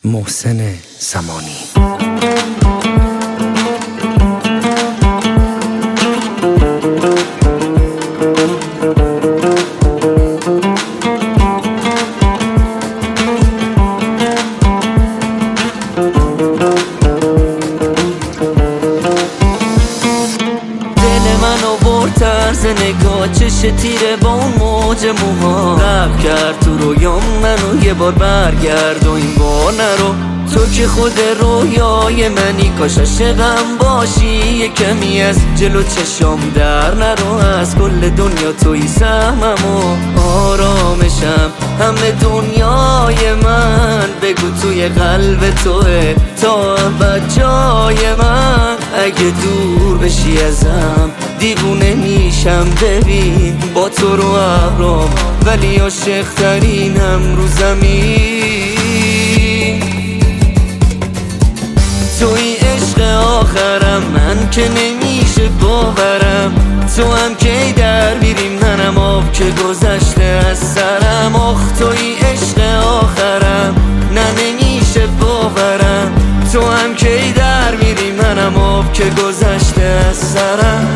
محسن زمانی. طرز نگاه چش تیره با اون موج موها رب کرد تو رویام منو یه بار برگرد و این بار نرو. تو که خود رویای منی، کاش عاشقم باشی یه کمی از جلو چشام در نرو. از کل دنیا توی سهمم و آرامشم، همه دنیای من بگو توی قلب توه تا ابد جای من. اگه دور بشی ازم دیوونه میشم، ببین با تو رو ابرام ولی عاشق ترینم رو زمین. توی عشق آخرم، من که نمیشه باورم. تو هم کی در میریم منم آب که گذشته از سرم. آخ توی عشق آخرم، نه نمیشه باورم. تو هم کی در میریم منم آب که گذشته از سرم.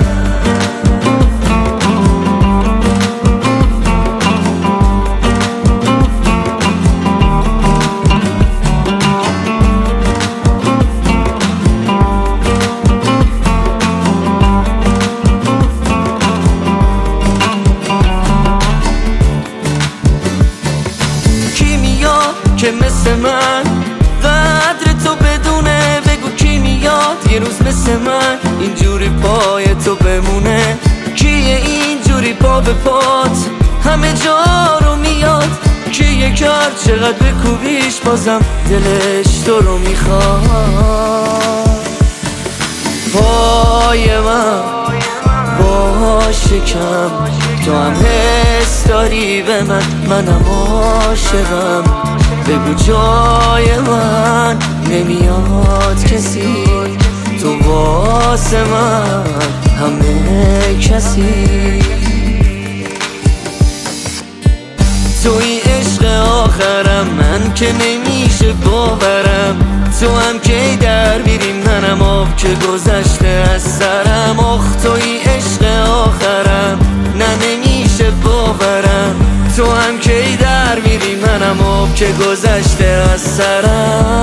که مثل من قدر تو بدونه، بگو کی میاد یه روز مثل من اینجوری پای تو بمونه. کیه اینجوری پا به پات همه جا رو میاد، کیه کرد چقدر بکوبیش بازم دلش تو رو میخواد. پای من با شکم، تو هم حس داری به من، منم عاشقم. بگو جای من نمیاد کسی، تو واسه من همه کسی. توی عشق آخرم، من که نمیشه باورم. تو هم کی در میریم منم آب که گذشته از سرم. آخ توی عشق آخرم، نه نمیشه باورم. تو هم کی در میری منم آب که گذشته از سرم.